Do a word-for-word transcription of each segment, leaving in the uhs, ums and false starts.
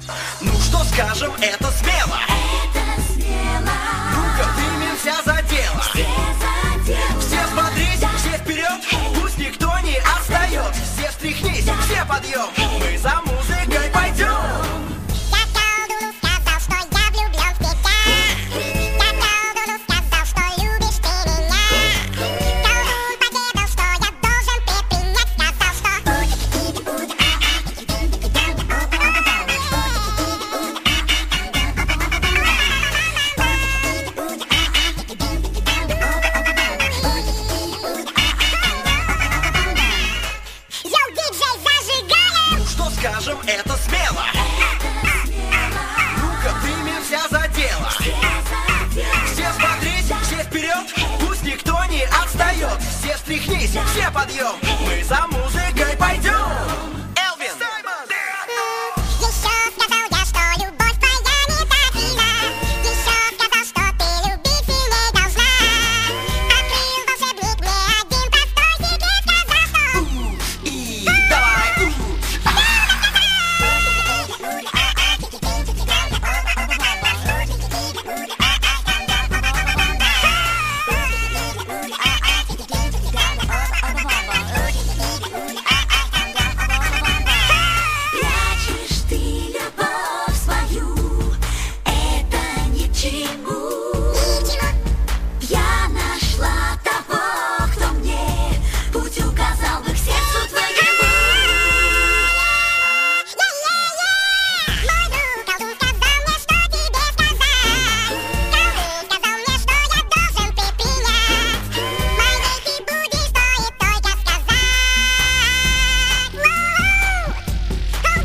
Ну что скажем, это смело. Это смело. Ну-ка, примемся за дело. Все за дело. Все смотрись, Да. все вперед. Эй. Пусть никто не отстает. Все встряхнись, Да. все подъем. Эй. Мы за музыкой пойдем. Я колдуну сказал, что я влюблен в тебя. Я колдуну сказал, что любишь ты меня. Колдун поведал, что я должен предпринять. Сказал, что Йоу, диджей, зажигаем! Ну что скажем, это смело. Ну-ка, примемся за дело. Все смотрись, все вперед. Пусть никто не отстает. Все встряхнись, все подъем. Мы за музыкой пойдем. Элвин! Еще сказал я, что любовь твоя не тайна. Еще сказал, что ты любить сильней должна. Открыл волшебник мне один простой секрет. Сказал, что И давай! Прячешь ты любовь свою, это ни к чему. ничего. Я нашла того, кто мне путь указал бы к сердцу твоему. Мой друг колдун сказал мне, что тебе сказать. Колдун сказал мне, что я должен предпринять. Моей ты будешь, стоит только сказать. Воу!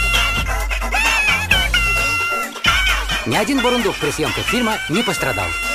Ни один бурундук при съемках фильма не пострадал.